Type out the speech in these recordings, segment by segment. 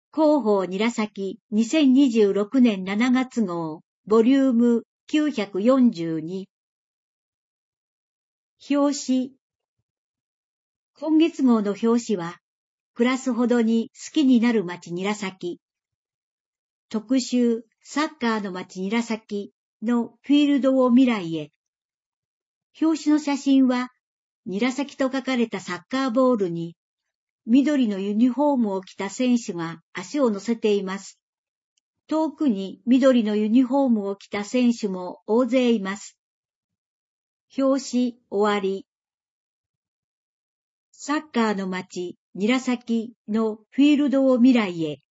広報韮崎2026年7月号ボリューム942。表紙。今月号の表紙は、暮らすほどに好きになる街韮崎。特集サッカーの街韮崎のフィールドを未来へ。表紙の写真は、韮崎と書かれたサッカーボールに、緑のユニフォームを着た選手が足を乗せています。遠くに緑のユニフォームを着た選手も大勢います。表紙終わり。サッカーの街、韮崎のフィールドを未来へ。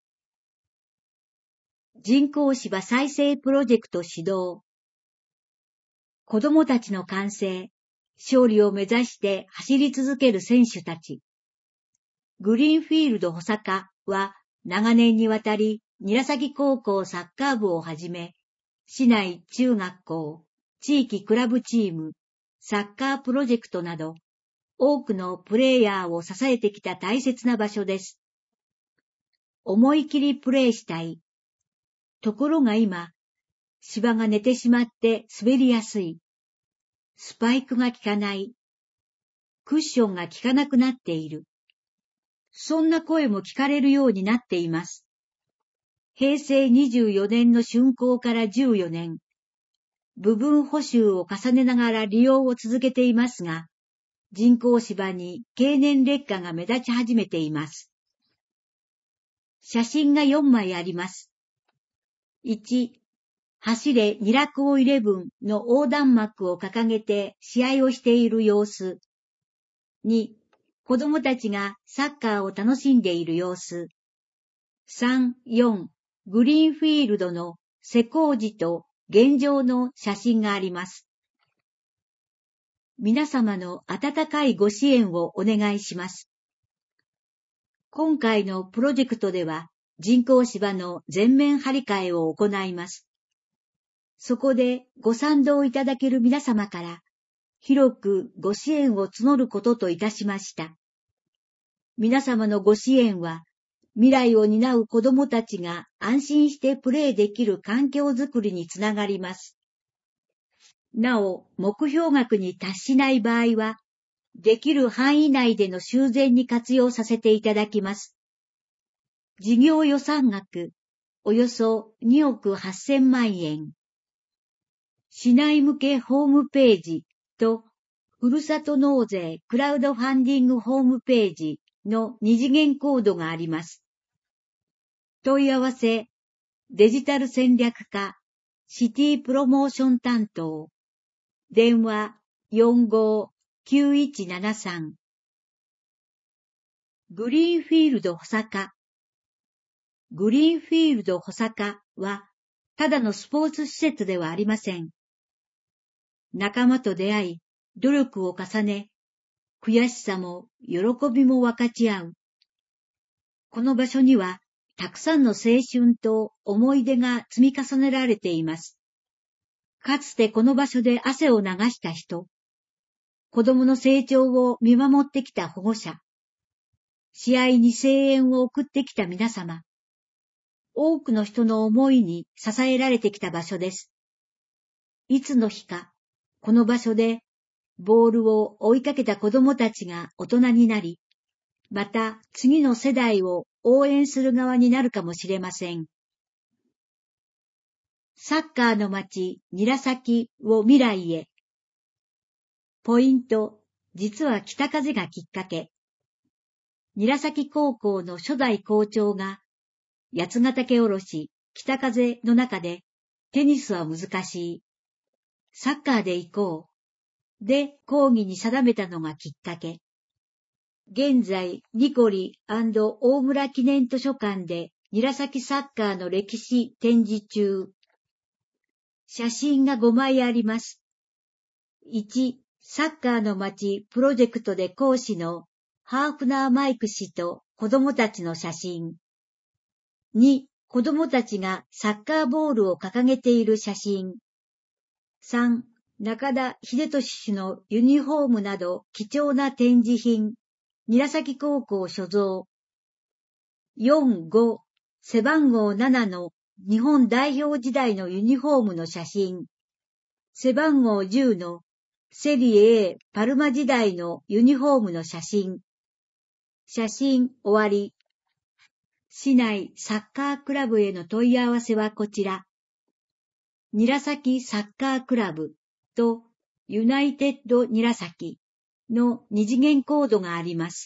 人工芝再生プロジェクト始動。子供たちの完成、勝利を目指して走り続ける選手たち。グリーンフィールド保坂は長年にわたり韮崎高校サッカー部をはじめ、市内中学校、地域クラブチーム、サッカープロジェクトなど、多くのプレイヤーを支えてきた大切な場所です。思い切りプレイしたい。ところが今、芝が寝てしまって滑りやすい。スパイクが効かない。クッションが効かなくなっている。そんな声も聞かれるようになっています。平成24年の竣工から14年、部分補修を重ねながら利用を続けていますが、人工芝に経年劣化が目立ち始めています。写真が4枚あります。1、走れニラコー11の横断幕を掲げて試合をしている様子。2、子供たちがサッカーを楽しんでいる様子。3、4、グリーンフィールドの施工時と現状の写真があります。皆様の温かいご支援をお願いします。今回のプロジェクトでは人工芝の全面張り替えを行います。そこでご賛同いただける皆様から広くご支援を募ることといたしました。皆様のご支援は未来を担う子どもたちが安心してプレーできる環境づくりにつながります。なお、目標額に達しない場合は、できる範囲内での修繕に活用させていただきます。事業予算額、およそ2億8000万円。市内向けホームページと、ふるさと納税クラウドファンディングホームページの二次元コードがあります。問い合わせ、デジタル戦略課、シティプロモーション担当、電話45-9173。グリーンフィールド保坂。グリーンフィールド保坂は、ただのスポーツ施設ではありません。仲間と出会い、努力を重ね、悔しさも喜びも分かち合う。この場所には、たくさんの青春と思い出が積み重ねられています。かつてこの場所で汗を流した人、子供の成長を見守ってきた保護者、試合に声援を送ってきた皆様、多くの人の思いに支えられてきた場所です。いつの日か、この場所で、ボールを追いかけた子供たちが大人になり、また次の世代を応援する側になるかもしれません。サッカーの街、韮崎を未来へ。ポイント、実は北風がきっかけ。韮崎高校の初代校長が、八ヶ岳おろし、北風の中で、テニスは難しい。サッカーで行こう。で、講義に定めたのがきっかけ。現在、ニコリ&大村記念図書館で、韮崎サッカーの歴史展示中。写真が5枚あります。1、サッカーの街プロジェクトで講師のハーフナーマイク氏と子供たちの写真。2、子供たちがサッカーボールを掲げている写真。3、中田英寿氏のユニフォームなど貴重な展示品。韮崎高校所蔵。4、5、 背番号7の日本代表時代のユニフォームの写真。背番号10のセリエ A パルマ時代のユニフォームの写真。写真終わり。市内サッカークラブへの問い合わせはこちら。韮崎サッカークラブとユナイテッド韮崎の二次元コードがあります。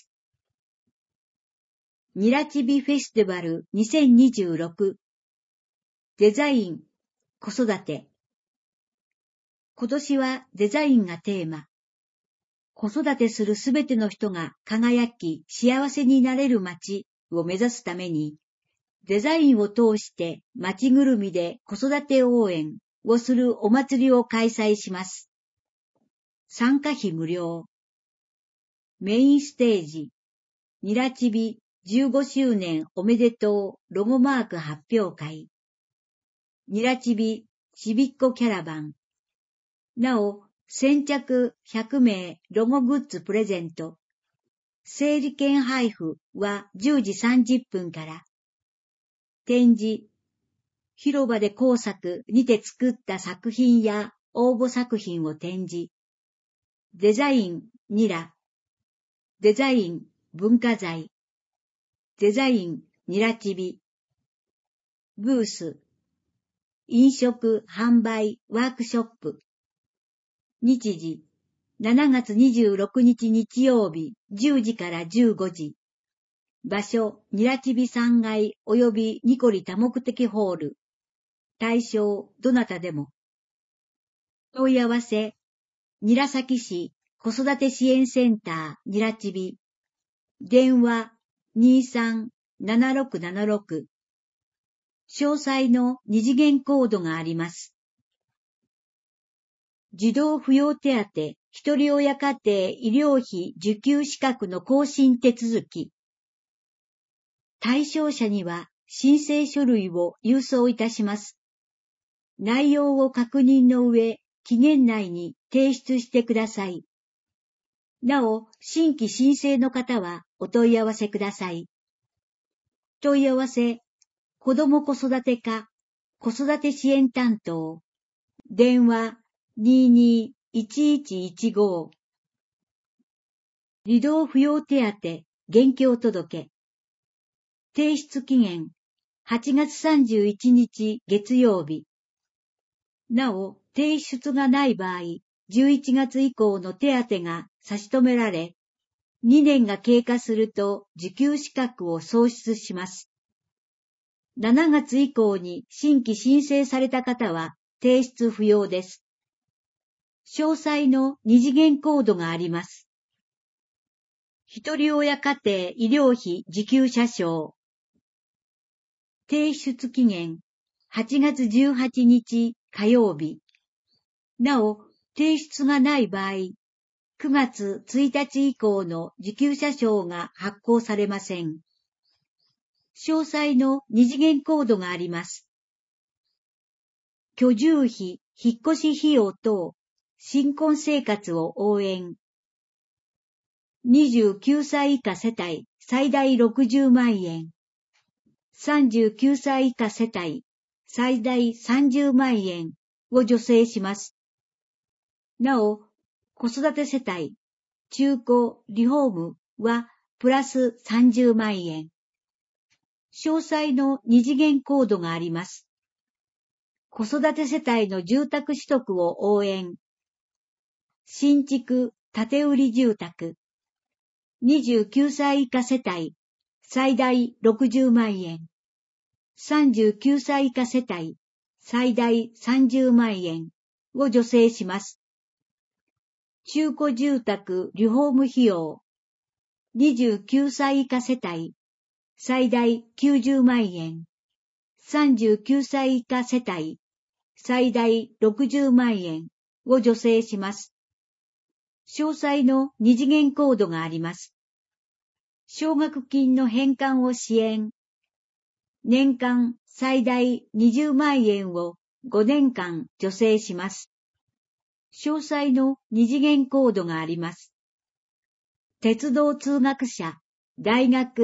ニラチビフェスティバル2026デザイン、子育て。今年はデザインがテーマ。子育てするすべての人が輝き幸せになれる街を目指すために、デザインを通して街ぐるみで子育て応援をするお祭りを開催します。参加費無料。メインステージ、ニラチビ15周年おめでとうロゴマーク発表会。ニラチビちびっこキャラバン。なお、先着100名ロゴグッズプレゼント。整理券配布は10時30分から。展示。広場で工作にて作った作品や応募作品を展示。デザインニラ。デザイン文化財。デザインニラチビ。ブース。飲食販売ワークショップ。日時。7月26日日曜日10時から15時。場所、ニラチビ3階及びニコリ多目的ホール。対象、どなたでも。問い合わせ、韮崎市子育て支援センターニラチビ。電話、23-7676。詳細の二次元コードがあります。児童扶養手当、ひとり親家庭医療費受給資格の更新手続き。対象者には申請書類を郵送いたします。内容を確認の上、期限内に提出してください。なお、新規申請の方はお問い合わせください。問い合わせ、子ども子育て課、子育て支援担当。電話、22-1115。児童扶養手当、現況届。提出期限、8月31日月曜日。なお、提出がない場合、11月以降の手当が差し止められ、2年が経過すると受給資格を喪失します。7月以降に新規申請された方は提出不要です。詳細の二次元コードがあります。ひとり親家庭医療費受給者証。提出期限、8月18日火曜日。なお、提出がない場合、9月1日以降の受給者証が発行されません。詳細の二次元コードがあります。居住費、引っ越し費用等、新婚生活を応援。29歳以下世帯最大60万円。39歳以下世帯最大30万円を助成します。なお、子育て世帯、中古、リフォームはプラス30万円。詳細の二次元コードがあります。子育て世帯の住宅取得を応援。新築、建て売り住宅。29歳以下世帯、最大60万円。39歳以下世帯、最大30万円を助成します。中古住宅リフォーム費用。29歳以下世帯、最大90万円。39歳以下世帯、最大60万円を助成します。詳細の二次元コードがあります。奨学金の返還を支援。年間最大20万円を5年間助成します。詳細の二次元コードがあります。鉄道通学者、大学、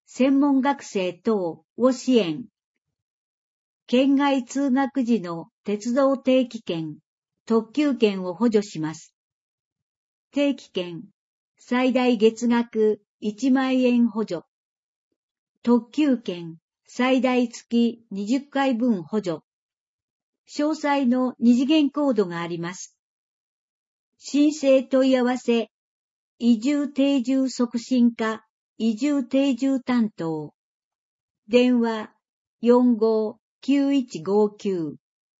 専門学生等を支援。県外通学時の鉄道定期券、特急券を補助します。定期券、最大月額1万円補助。特急券、最大月20回分補助。詳細の二次元コードがあります。申請問い合わせ、移住定住促進課、移住定住担当。電話、45-9159。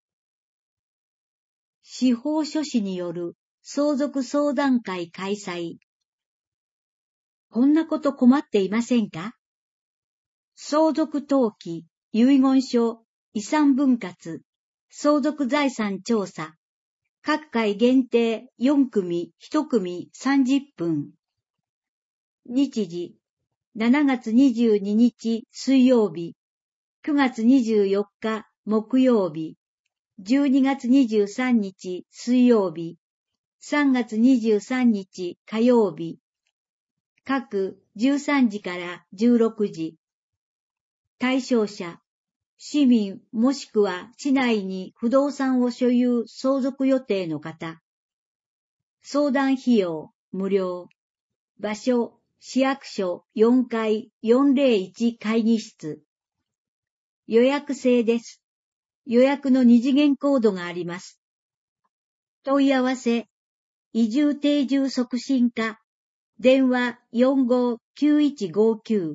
司法書士による相続相談会開催。こんなこと困っていませんか？相続登記、遺言書、遺産分割、相続財産調査。各回限定4組1組30分。日時、7月22日水曜日、9月24日木曜日、12月23日水曜日、3月23日火曜日、各13時から16時。対象者、市民もしくは市内に不動産を所有相続予定の方。相談費用無料。場所、市役所4階401会議室。予約制です。予約の二次元コードがあります。問い合わせ、移住定住促進課、電話45-9159。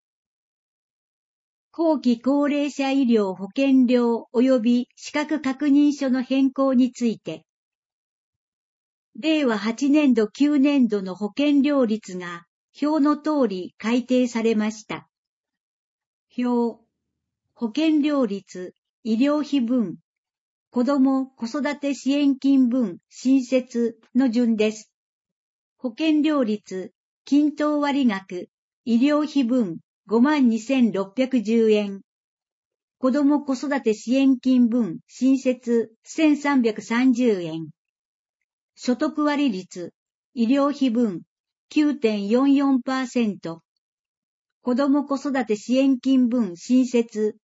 後期高齢者医療保険料及び資格確認書の変更について、令和8年度9年度の保険料率が表の通り改定されました。表、保険料率、医療費分、子ども子育て支援金分新設の順です。保険料率、均等割額、医療費分52,610円。子ども子育て支援金分新設1,330円。所得割率、医療費分 9.44%。子ども子育て支援金分新設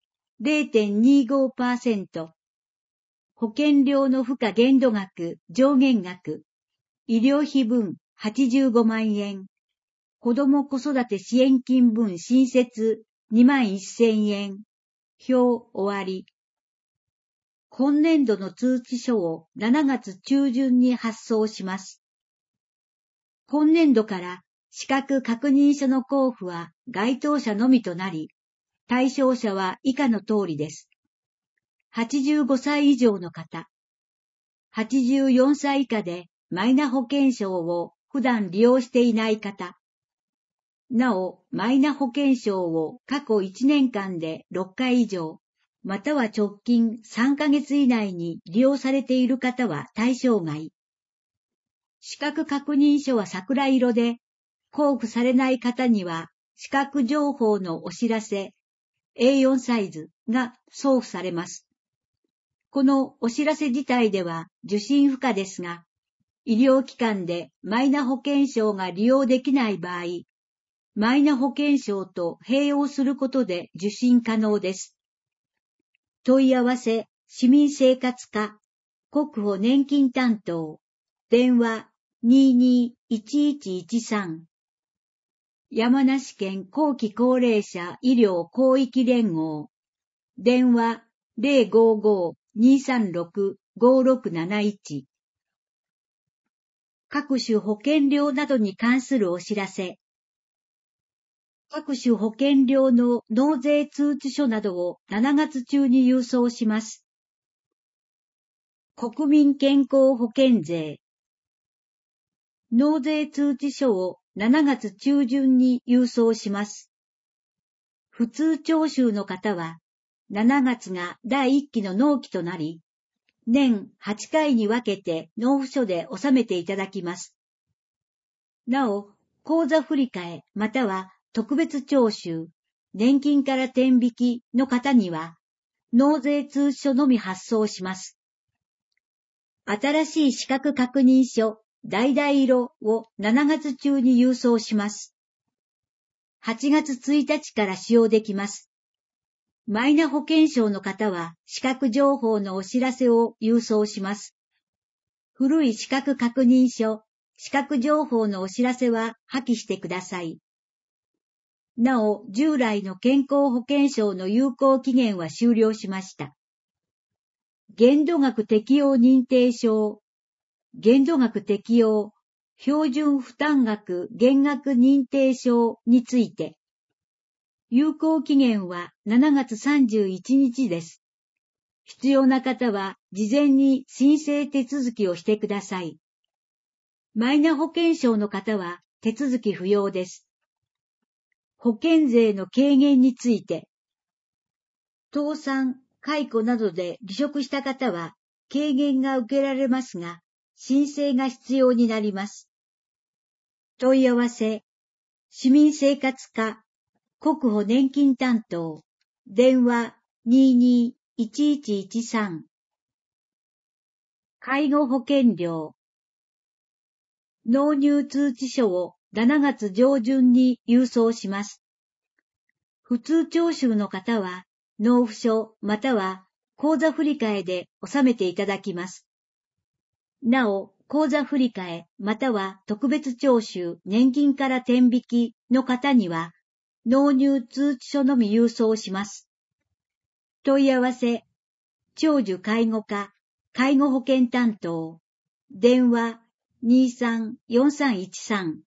0.25%。保険料の付加限度額上限額。医療費分85万円。子ども子育て支援金分新設21,000円。表終わり。今年度の通知書を7月中旬に発送します。今年度から資格確認書の交付は該当者のみとなり、対象者は以下の通りです。85歳以上の方、84歳以下でマイナ保険証を普段利用していない方、なお、マイナ保険証を過去1年間で6回以上、または直近3ヶ月以内に利用されている方は対象外。資格確認書は桜色で、交付されない方には資格情報のお知らせ A4 サイズが送付されます。このお知らせ自体では受信不可ですが、医療機関でマイナ保険証が利用できない場合、マイナ保険証と併用することで受信可能です。問い合わせ、市民生活課、国保年金担当、電話22-1113。山梨県後期高齢者医療広域連合、電話055-236-5671。各種保険料などに関するお知らせ。各種保険料の納税通知書などを7月中に郵送します。国民健康保険税。納税通知書を7月中旬に郵送します。普通徴収の方は、7月が第1期の納期となり、年8回に分けて納付書で納めていただきます。なお、口座振替または特別徴収、年金から転引きの方には、納税通知書のみ発送します。新しい資格確認書、橙色を7月中に郵送します。 8月1日から使用できます。マイナ保険証の方は資格情報のお知らせを郵送します。古い資格確認書、資格情報のお知らせは破棄してください。なお、従来の健康保険証の有効期限は終了しました。限度額適用認定証、限度額適用、標準負担額減額認定証について、有効期限は7月31日です。必要な方は事前に申請手続きをしてください。マイナ保険証の方は手続き不要です。保険税の軽減について、倒産、解雇などで離職した方は軽減が受けられますが、申請が必要になります。問い合わせ、市民生活課、国保年金担当、電話22-1113。介護保険料。納入通知書を7月上旬に郵送します。普通徴収の方は、納付書または口座振替で納めていただきます。なお、口座振替または特別徴収年金から転引きの方には、納入通知書のみ郵送します。問い合わせ、長寿介護課、介護保険担当、電話23-4313。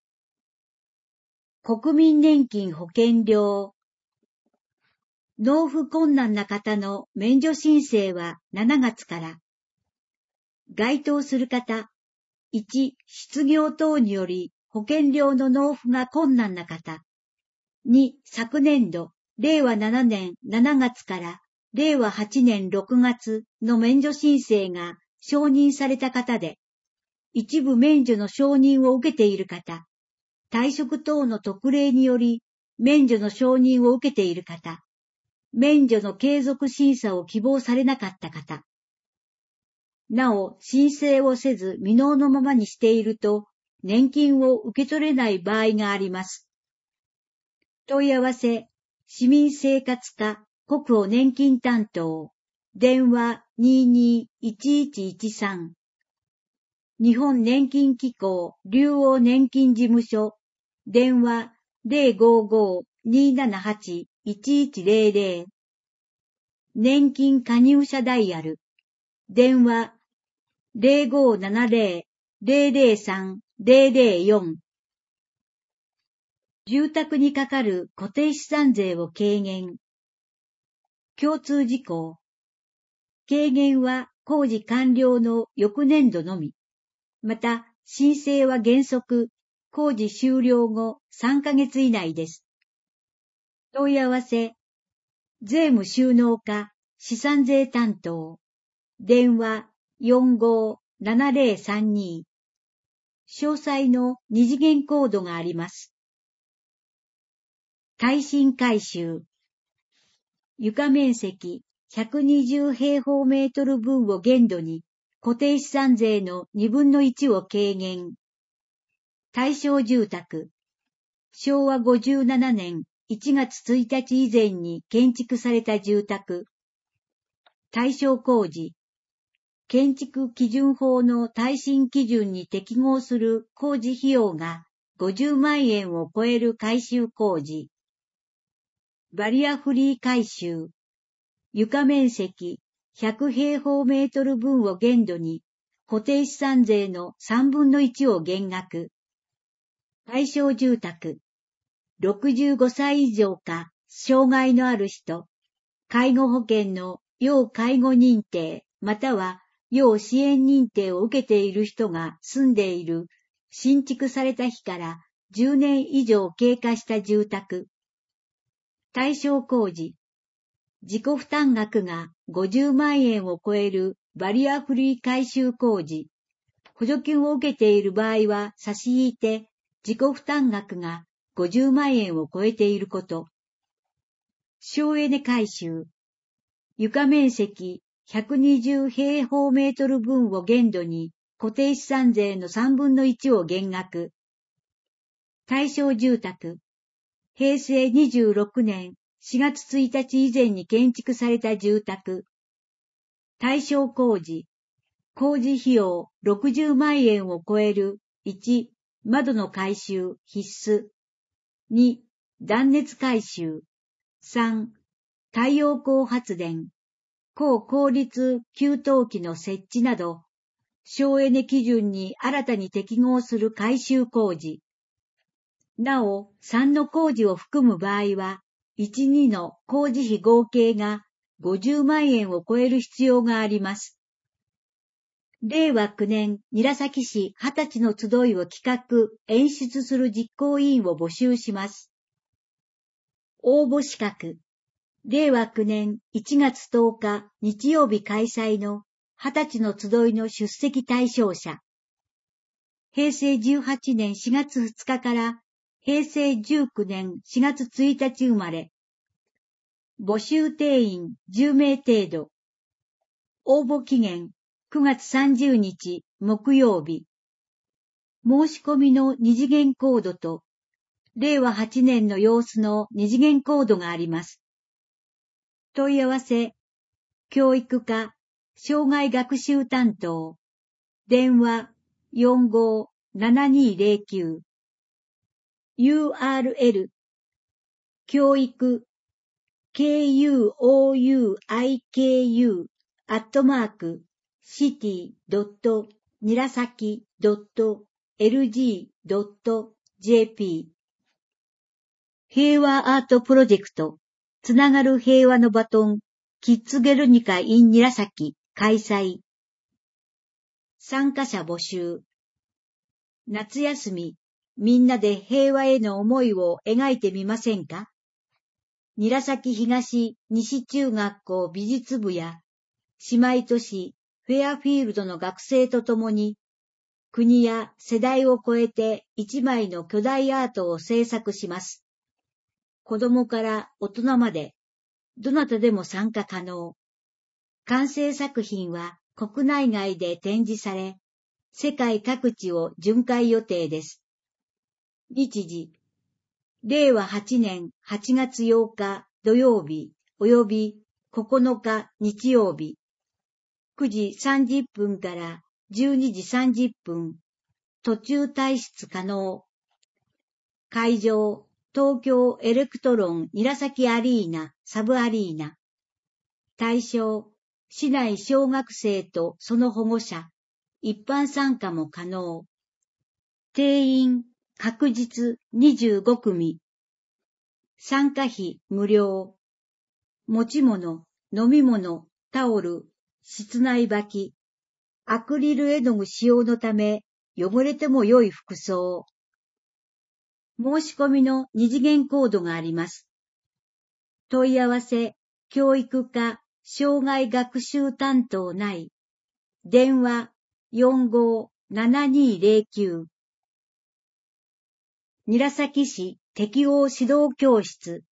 国民年金保険料。納付困難な方の免除申請は7月から。該当する方、1、失業等により保険料の納付が困難な方。2、昨年度、令和7年7月から令和8年6月の免除申請が承認された方で、一部免除の承認を受けている方、退職等の特例により免除の承認を受けている方、免除の継続審査を希望されなかった方。なお、申請をせず未納のままにしていると、年金を受け取れない場合があります。問い合わせ、市民生活課、国保年金担当、電話22-1113。日本年金機構竜王年金事務所、電話055-278-1100。年金加入者ダイヤル、電話0570-003-004。住宅にかかる固定資産税を軽減。共通事項。軽減は工事完了の翌年度のみ。また、申請は原則、工事終了後3ヶ月以内です。問い合わせ、税務収納課、資産税担当、電話45-7032。詳細の二次元コードがあります。耐震改修。床面積120平方メートル分を限度に、固定資産税の2分の1を軽減。対象住宅。昭和57年1月1日以前に建築された住宅。対象工事。建築基準法の耐震基準に適合する工事費用が50万円を超える改修工事。バリアフリー改修。床面積100平方メートル分を限度に固定資産税の3分の1を減額。対象住宅。65歳以上か障害のある人、介護保険の要介護認定または要支援認定を受けている人が住んでいる新築された日から10年以上経過した住宅。対象工事。自己負担額が50万円を超えるバリアフリー改修工事。補助金を受けている場合は差し引いて自己負担額が50万円を超えていること。省エネ改修。床面積120平方メートル分を限度に固定資産税の3分の1を減額。対象住宅。 平成26年4月1日以前に建築された住宅。対象工事。工事費用60万円を超える。1、窓の改修必須。2、断熱改修。3、太陽光発電。高効率給湯器の設置など、省エネ基準に新たに適合する改修工事。なお、3の工事を含む場合は、1、2の工事費合計が50万円を超える必要があります。令和9年、韮崎市20歳の集いを企画、演出する実行委員を募集します。応募資格。令和9年1月10日日曜日開催の20歳の集いの出席対象者。平成18年4月2日から平成19年4月1日生まれ。募集定員10名程度。応募期限9月30日木曜日。申し込みの二次元コードと、令和8年の様子の二次元コードがあります。問い合わせ、教育課、障害学習担当、電話45-7209、URL、教育、city.nirasaki.lg.jp 平和アートプロジェクトつながる平和のバトンキッズゲルニカ in 韮開催参加者募集夏休みみんなで平和への思いを描いてみませんか。韮崎東西中学校美術部や姉妹都市フェアフィールドの学生とともに国や世代を超えて一枚の巨大アートを制作します。子供から大人までどなたでも参加可能。完成作品は国内外で展示され、世界各地を巡回予定です。日時、令和8年8月8日土曜日及び9日日曜日、9時30分から12時30分、途中退出可能。会場、東京エレクトロン韮崎アリーナ、サブアリーナ。対象、市内小学生とその保護者、一般参加も可能。定員、確実25組。参加費無料。持ち物、飲み物、タオル、室内履き。アクリル絵の具使用のため、汚れても良い服装。申し込みの二次元コードがあります。問い合わせ、教育課、障害学習担当内。電話45-7209。韮崎市適応指導教室。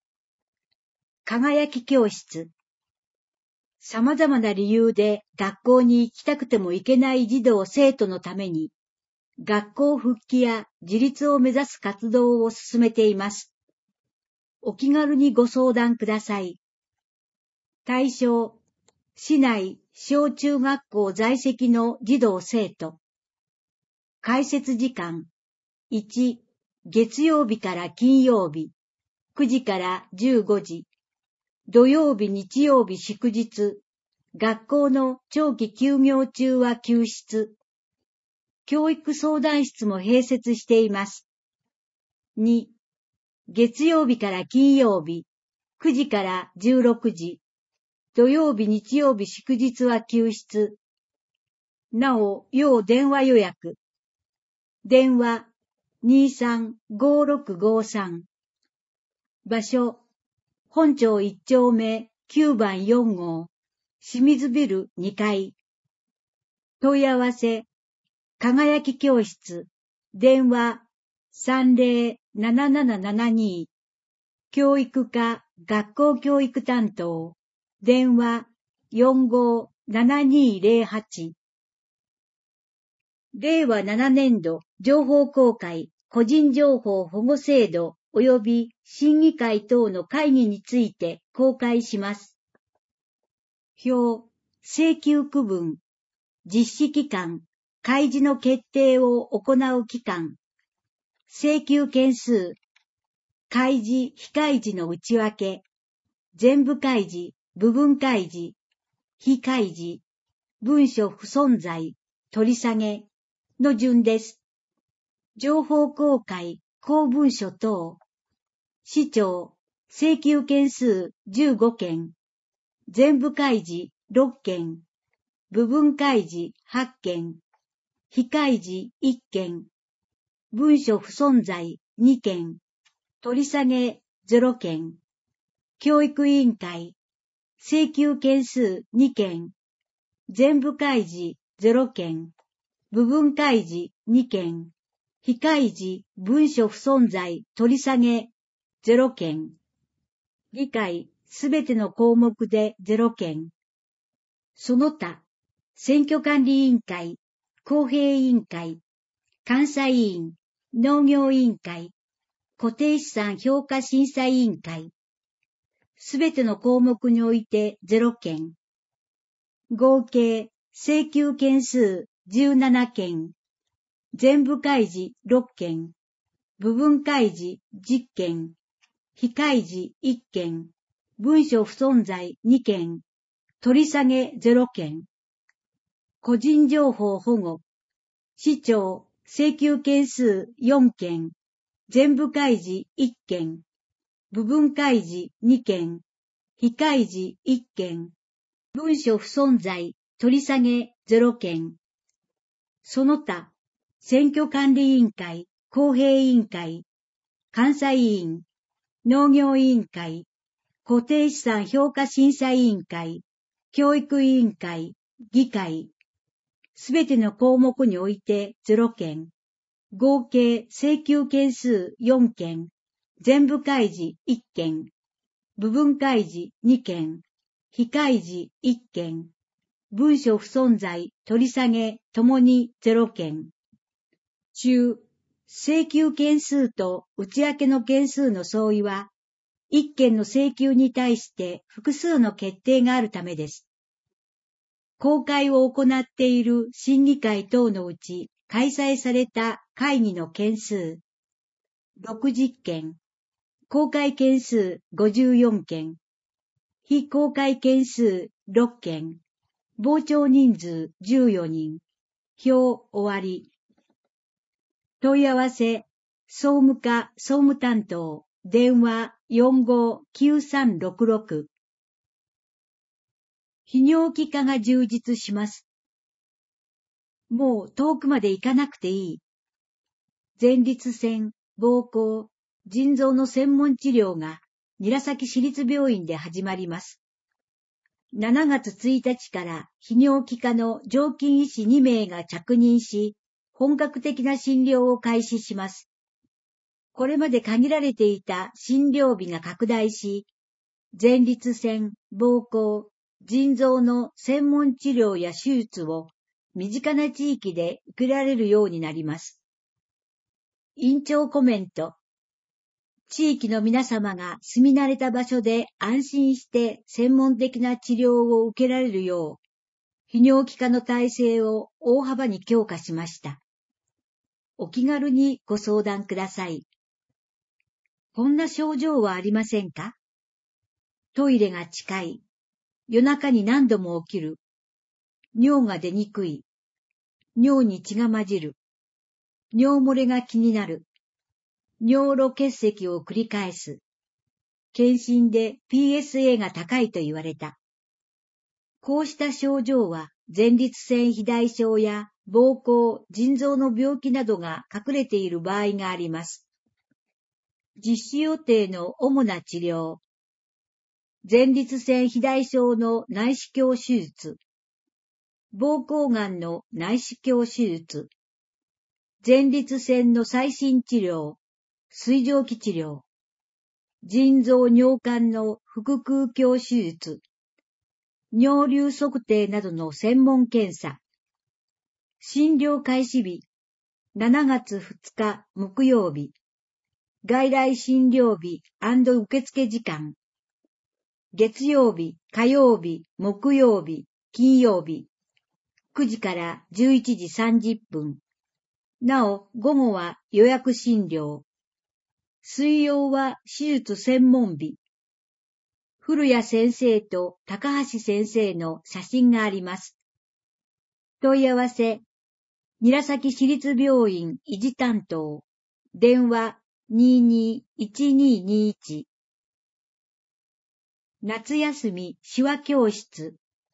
輝き教室。様々な理由で学校に行きたくても行けない児童生徒のために、学校復帰や自立を目指す活動を進めています。お気軽にご相談ください。対象、市内小中学校在籍の児童生徒。開設時間、1、月曜日から金曜日、9時から15時。土曜日日曜日祝日、学校の長期休業中は休室。教育相談室も併設しています。2、月曜日から金曜日、9時から16時。土曜日日曜日祝日は休室。なお、要電話予約。電話235653。場所、本町1丁目9番4号、清水ビル2階。問い合わせ、輝き教室、電話307772。教育課、学校教育担当、電話457208。令和7年度情報公開個人情報保護制度及び審議会等の会議について公開します。表、請求区分、実施期間、開示の決定を行う期間、請求件数、開示、非開示の内訳、全部開示、部分開示、非開示、文書不存在、取り下げの順です。情報公開、公文書等、市長、請求件数15件、全部開示6件、部分開示8件、非開示1件、文書不存在2件、取り下げ0件、教育委員会、請求件数2件、全部開示0件、部分開示2件、非開示文書不存在取り下げ0件、議会すべての項目で0件、その他、選挙管理委員会、公平委員会、監査委員、農業委員会、固定資産評価審査委員会、すべての項目において0件、合計請求件数17件、全部開示6件、部分開示10件、非開示1件、文書不存在2件、取り下げ0件、個人情報保護、市長請求件数4件、全部開示1件、部分開示2件、非開示1件、文書不存在取り下げ0件、その他、選挙管理委員会、公平委員会、監査委員、農業委員会、固定資産評価審査委員会、教育委員会、議会、すべての項目において0件、合計請求件数4件、全部開示1件、部分開示2件、非開示1件、文書不存在取り下げともに0件。中、請求件数と内訳の件数の相違は、一件の請求に対して複数の決定があるためです。公開を行っている審議会等のうち開催された会議の件数、60件、公開件数54件、非公開件数6件、傍聴人数14人、表終わり。問い合わせ、総務課総務担当、電話459366。泌尿器科が充実します。もう遠くまで行かなくていい。前立腺、膀胱、腎臓の専門治療が韮崎市立病院で始まります。7月1日から泌尿器科の常勤医師2名が着任し、本格的な診療を開始します。これまで限られていた診療日が拡大し、前立腺、膀胱、腎臓の専門治療や手術を身近な地域で受けられるようになります。院長コメント。地域の皆様が住み慣れた場所で安心して専門的な治療を受けられるよう、泌尿器科の体制を大幅に強化しました。お気軽にご相談ください。こんな症状はありませんか？トイレが近い。夜中に何度も起きる。尿が出にくい。尿に血が混じる。尿漏れが気になる。尿路結石を繰り返す。検診で PSA が高いと言われた。こうした症状は前立腺肥大症や膀胱、腎臓の病気などが隠れている場合があります。実施予定の主な治療。前立腺肥大症の内視鏡手術。膀胱がんの内視鏡手術。前立腺の最新治療。水蒸気治療。腎臓尿管の腹腔鏡手術。尿流測定などの専門検査。診療開始日。7月2日木曜日。 外来診療日&受付時間。月曜日、火曜日、木曜日、金曜日。9時から11時30分。なお、午後は予約診療。水曜は手術専門日。古谷先生と高橋先生の写真があります。問い合わせ、韮崎市立病院維持担当。電話221221。夏休み手話教室。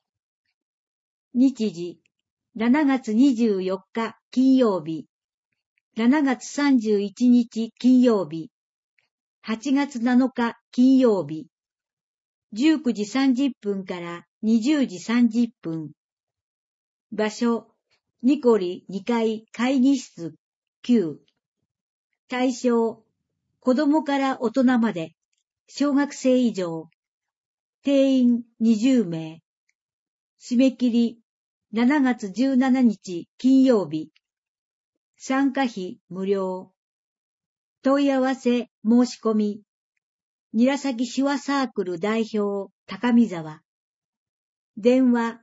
日時、7月24日金曜日。7月31日金曜日。8月7日金曜日。19時30分から20時30分。場所、ニコリ2階会議室9。対象、子供から大人まで、小学生以上。定員20名。締め切り、7月17日金曜日。参加費無料。問い合わせ申し込み。韮崎手話サークル代表高見沢。電話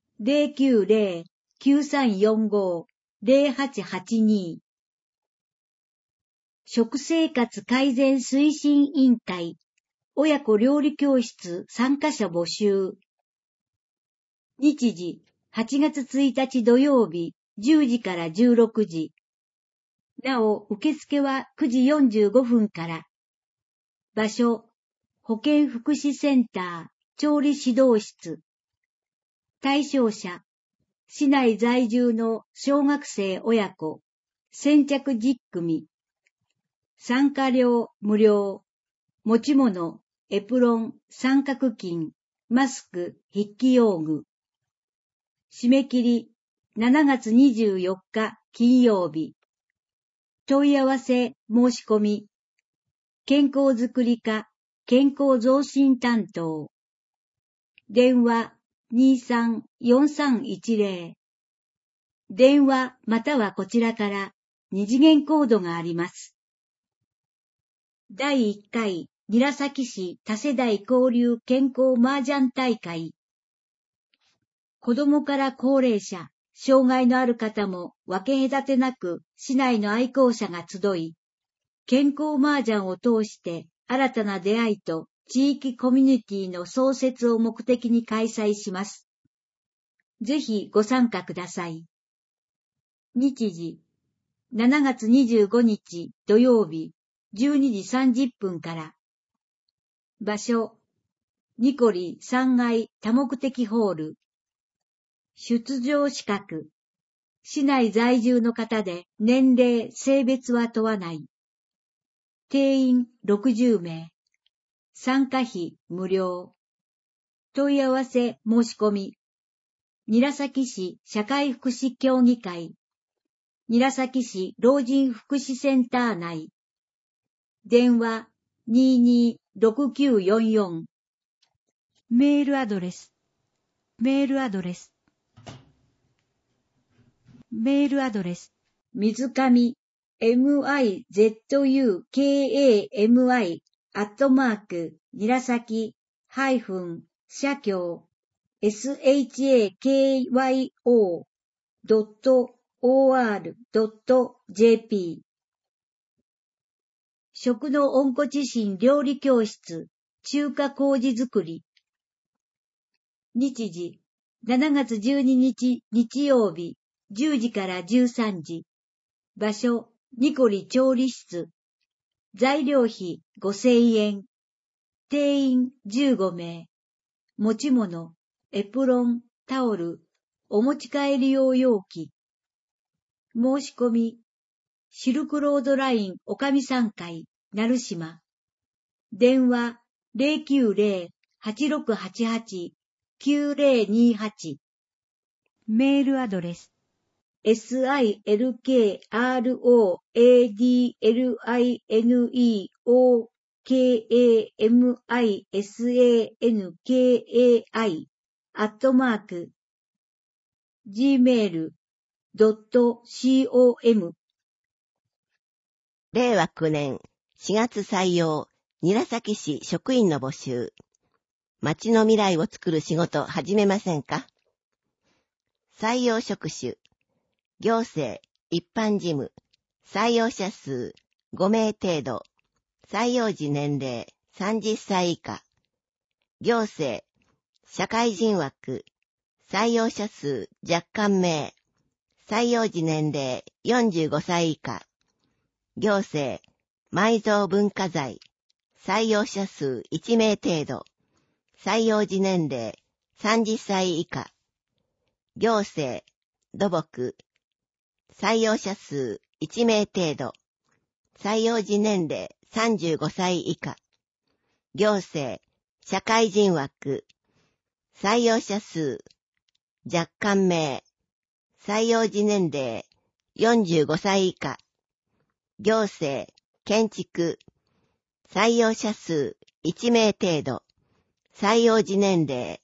090-9345-0882。食生活改善推進委員会親子料理教室参加者募集。日時8月1日土曜日10時から16時。なお、受付は9時45分から。場所、保健福祉センター、調理指導室。対象者、市内在住の小学生親子、先着10組。参加料無料。持ち物、エプロン、三角巾、マスク、筆記用具。締め切り、7月24日金曜日。問い合わせ申し込み。健康づくり課、健康増進担当。電話23-4310。電話またはこちらから二次元コードがあります。第1回韮崎市多世代交流健康麻雀大会。子どもから高齢者、障害のある方も分け隔てなく市内の愛好者が集い、健康麻雀を通して新たな出会いと地域コミュニティの創設を目的に開催します。ぜひご参加ください。日時、7月25日土曜日12時30分から。場所、ニコリ3階多目的ホール。出場資格。市内在住の方で年齢、性別は問わない。定員60名。参加費無料。問い合わせ申し込み。韮崎市社会福祉協議会。韮崎市老人福祉センター内。電話226944。メールアドレス。水上MIZUKAMI _shakyo.or.jp 食の温故知新料理教室中華麹作り。日時7月12日日曜日10時から13時。場所、ニコリ調理室。材料費5000円。定員15名。持ち物、エプロン、タオル、お持ち帰り用容器。申し込み、シルクロードラインおかみ3階、成島。電話090-8688-9028。メールアドレス。silkroadlineokaministankai@gmail.com 令和9年 4月採用、韮崎市職員の募集。町の未来を作る仕事始めませんか？採用職種、行政、一般事務、採用者数5名程度、採用時年齢30歳以下、行政、社会人枠、採用者数若干名、採用時年齢45歳以下、行政、埋蔵文化財、採用者数1名程度、採用時年齢30歳以下、行政、土木、採用者数1名程度、採用時年齢35歳以下、行政、社会人枠、採用者数若干名、採用時年齢45歳以下、行政、建築、採用者数1名程度、採用時年齢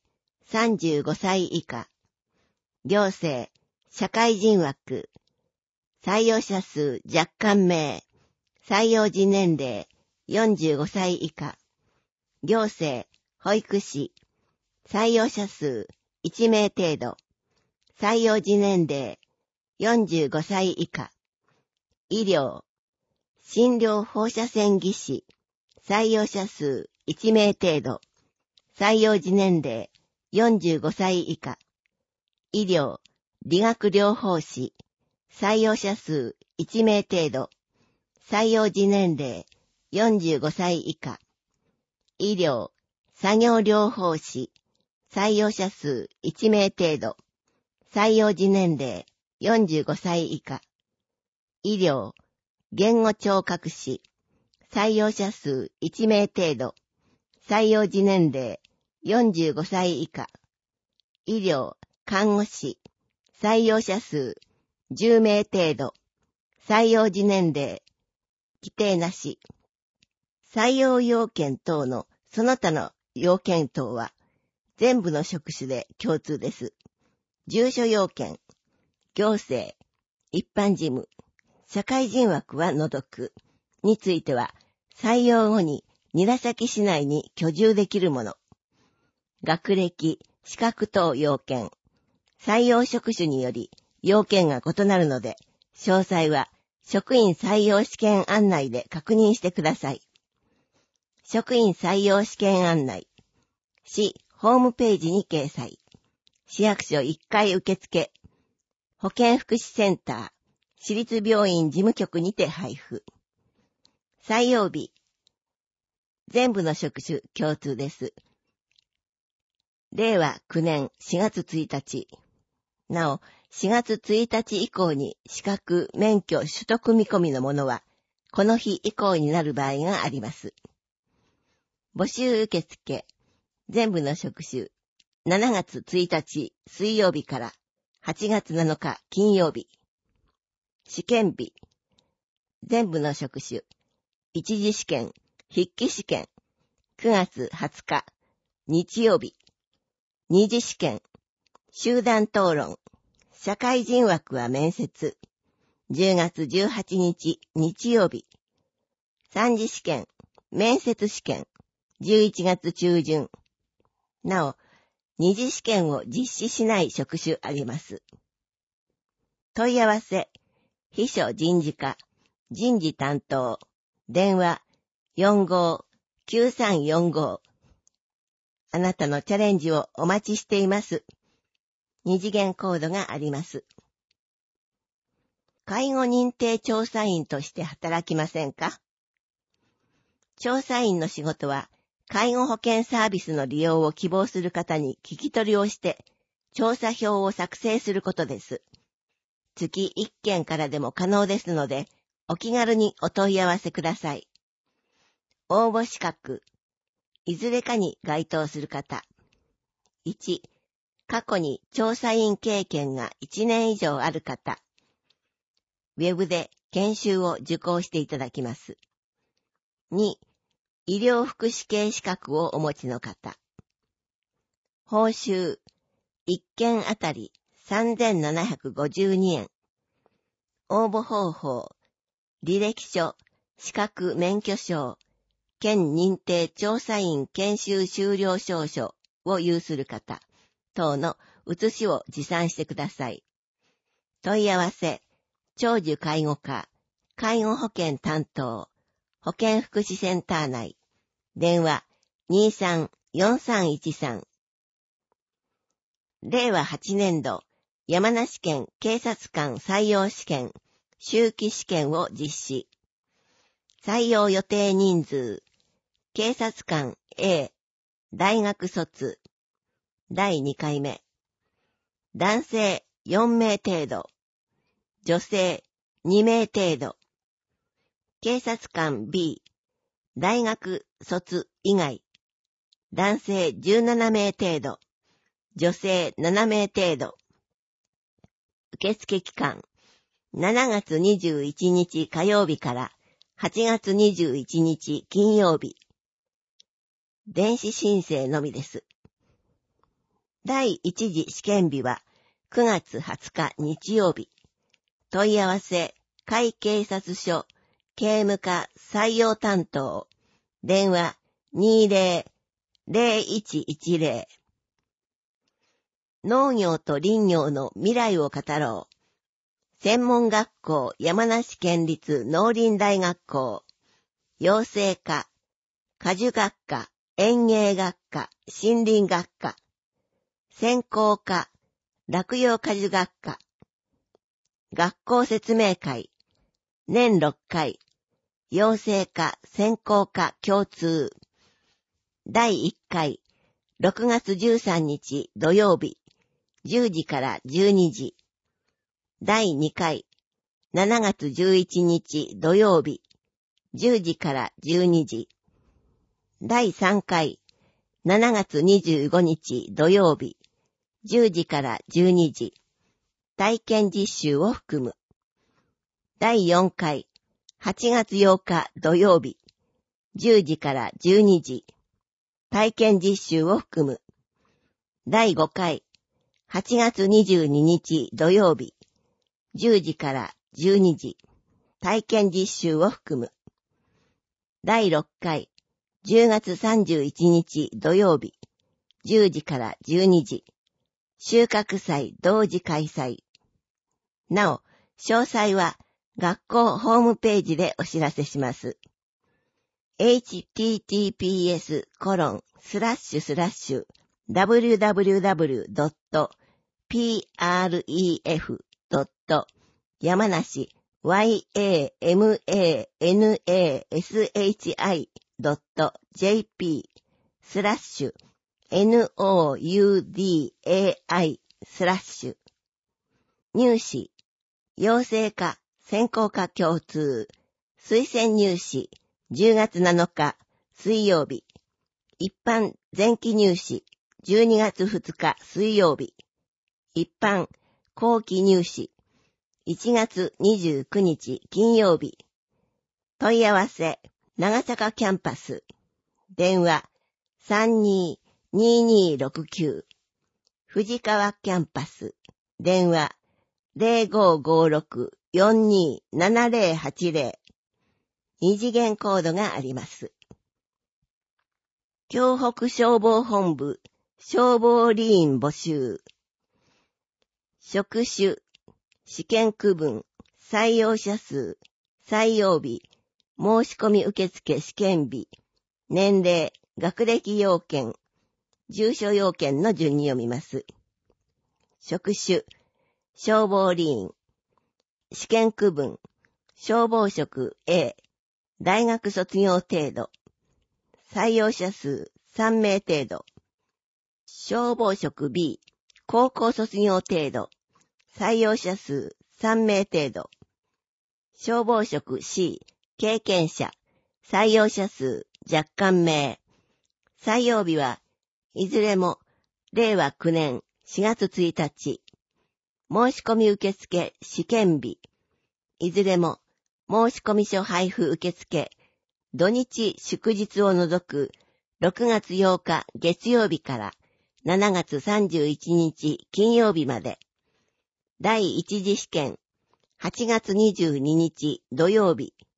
35歳以下、行政、社会人枠、採用者数若干名、採用時年齢45歳以下、行政、保育士、採用者数1名程度、採用時年齢45歳以下、医療、診療放射線技師、採用者数1名程度、採用時年齢45歳以下、医療、理学療法士、採用者数1名程度、採用時年齢45歳以下、医療、作業療法士、採用者数1名程度、採用時年齢45歳以下、医療、言語聴覚士、採用者数1名程度、採用時年齢45歳以下、医療、看護師、採用者数10名程度、採用時年齢規定なし。採用要件等のその他の要件等は全部の職種で共通です。住所要件、行政、一般事務、社会人枠は除くについては採用後に韮崎市内に居住できるもの。学歴、資格等要件、採用職種により要件が異なるので、詳細は職員採用試験案内で確認してください。職員採用試験案内、市ホームページに掲載。市役所1階受付、保健福祉センター、市立病院事務局にて配布。採用日、全部の職種共通です。令和9年4月1日。なお、4月1日以降に資格、免許取得見込みのものは、この日以降になる場合があります。募集受付、全部の職種、7月1日水曜日から8月7日金曜日。試験日、全部の職種、一次試験、筆記試験、9月20日日曜日。二次試験、集団討論、社会人枠は面接、10月18日日曜日。三次試験、面接試験、11月中旬。なお、二次試験を実施しない職種あります。問い合わせ、秘書人事課、人事担当、電話45-9345。あなたのチャレンジをお待ちしています。二次元コードがあります。介護認定調査員として働きませんか？調査員の仕事は、介護保険サービスの利用を希望する方に聞き取りをして、調査票を作成することです。月1件からでも可能ですので、お気軽にお問い合わせください。応募資格、いずれかに該当する方。1、過去に調査員経験が1年以上ある方。ウェブで研修を受講していただきます。2、医療福祉系資格をお持ちの方。報酬、1件あたり3752円。応募方法、履歴書、 資格免許証、県認定調査員研修修了証書を有する方等の写しを持参してください。問い合わせ、長寿介護課、介護保険担当、保健福祉センター内、電話23-4313。令和8年度、山梨県警察官採用試験、秋季試験を実施。採用予定人数、警察官 A、大学卒、第2回目。男性4名程度、女性2名程度。警察官 B、大学卒以外、男性17名程度、女性7名程度。受付期間、7月21日火曜日から8月21日金曜日。電子申請のみです。第一次試験日は9月20日日曜日。問い合わせ、甲斐警察署、警務課採用担当、電話20-0110。農業と林業の未来を語ろう。専門学校山梨県立農林大学校、養成科、果樹学科、園芸学科、森林学科、専攻科、落葉果樹学科、学校説明会、年6回、養成科、専攻科共通、第1回、6月13日土曜日、10時から12時、第2回、7月11日土曜日、10時から12時、第3回、7月25日土曜日、10時から12時、体験実習を含む。第4回、8月8日土曜日、10時から12時、体験実習を含む。第5回、8月22日土曜日、10時から12時、体験実習を含む。第6回、10月31日土曜日、10時から12時、収穫祭同時開催。なお、詳細は学校ホームページでお知らせします。https://www.pref.yamanasi.noudai/ 入試、養成科、専攻科共通、推薦入試、10月7日、水曜日、一般前期入試、12月2日、水曜日、一般後期入試、1月29日、金曜日、問い合わせ、長坂キャンパス、電話、32-2269、藤川キャンパス、電話、0556-427080、二次元コードがあります。京北消防本部消防理員募集。職種、試験区分、採用者数、採用日、申し込み受付試験日、年齢、学歴要件、住所要件の順に読みます。職種、消防理員。試験区分、消防職 A、大学卒業程度。採用者数3名程度。消防職 B、高校卒業程度。採用者数3名程度。消防職 C、経験者。採用者数若干名。採用日はいずれも令和9年4月1日。申し込み受付試験日。いずれも申し込み書配布受付土日祝日を除く6月8日月曜日から7月31日金曜日まで。第一次試験8月22日土曜日。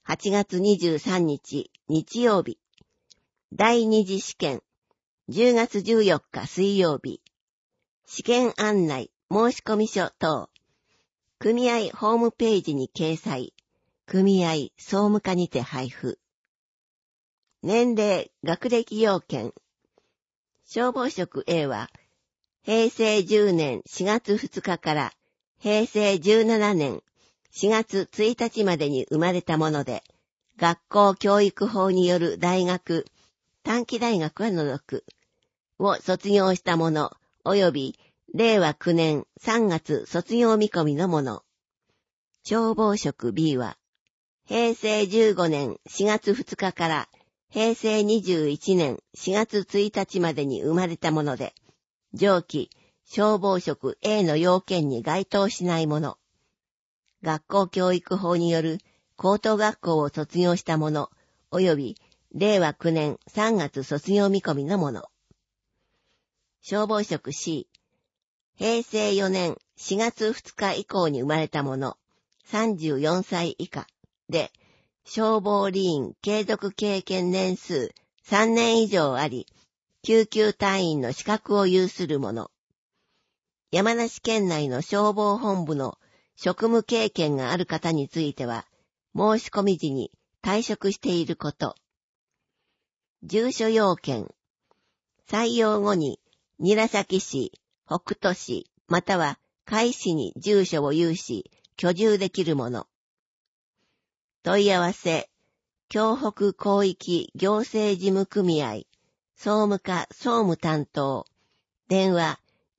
8月23日日曜日。第二次試験10月14日水曜日。試験案内、申込書等。組合ホームページに掲載。組合総務課にて配布。年齢、学歴要件。消防職 A は、平成10年4月2日から平成17年4月1日までに生まれたもので、学校教育法による大学、短期大学は除く、を卒業したもの、及び令和9年3月卒業見込みのもの。消防職 B は、平成15年4月2日から平成21年4月1日までに生まれたもので、上記消防職 A の要件に該当しないもの。学校教育法による高等学校を卒業したもの、及び令和9年3月卒業見込みのもの。消防職 C、平成4年4月2日以降に生まれたもの、34歳以下で、消防理員継続経験年数3年以上あり、救急隊員の資格を有する者。山梨県内の消防本部の職務経験がある方については、申し込み時に退職していること。住所要件。採用後に、韮崎市、北斗市、または甲斐市に住所を有し、居住できる者。問い合わせ、京北広域行政事務組合、総務課総務担当、電話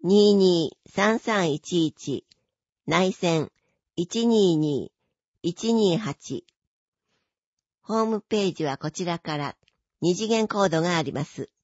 22-3311、内線122-128。ホームページはこちらから二次元コードがあります。